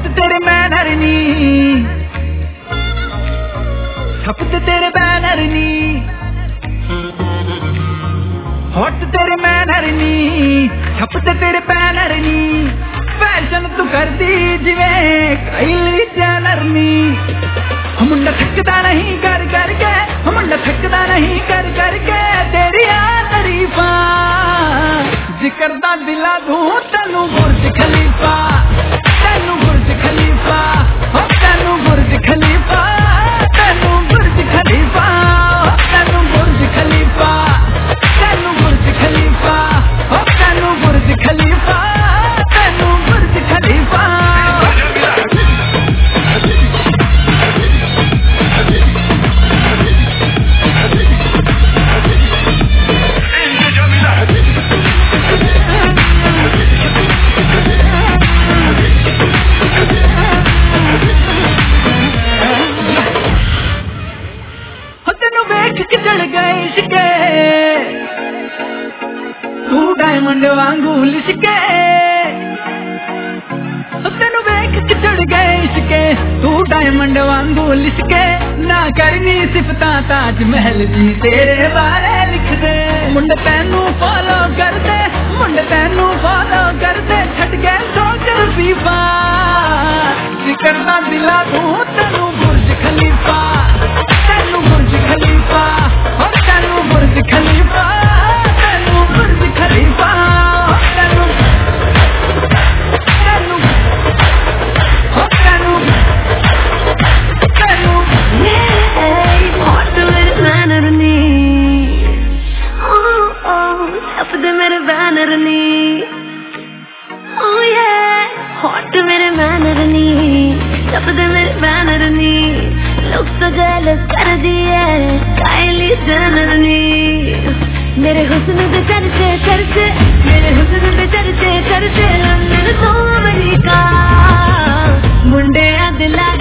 Hot तेरे manner नी, छपते तेरे बैनर नी, हॉट तेरे मैनर नी, छपते तेरे बैनर नी, फैशन तू करदी जिवें काइली जेनर नी। मुंडा थकदा नहीं कर करके, मुंडा थकदा नहीं कर करके तेरिया तारीफां, जिक्र दा दिला दूं तैनू बुर्ज खलीफा, तैनू बुर्ज खलीफा, हो तैनू बुर्ज खलीफा, तैनू बुर्ज खलीफा, तैनू बुर्ज खलीफा, तैनू बुर्ज खलीफा, हो तैनू बुर्ज खलीफा, तैनू बुर्ज खलीफा। चढ़ गए इश्के तू डायमंड वांगू लिशके, तेनू वेख के चढ़ गए इश्के तू डायमंड वांगू लिशके, ना करनी सिफता ताज महल दी तेरे बारे लिख दे। मुंडे तैनू फॉलो कर दे, मुंडे तैनू फॉलो कर दे, छट गए सोकर फीफा, जिक्र दा दिला दूं तैनू बुर्ज खलीफा, तैनू बुर्ज खलीफा, हो तैनू बुर्ज खलीफा, तैनू बुर्ज खलीफा, तैनू तैनू हो तैनू तैनू। हॉट मेरे बैनर नी, छपदे मेरे बैनर नी, हॉट मेरे बैनर नी, छपदे मेरे बैनर नी, लोग तो जेलस कर दिए काइली जेनर नी। मेरे हुस्न पे चर्चे चर्चे, मेरे हुस्न पे चर्चे चर्चे, लंदन तो अमेरिका, मुंडे दिला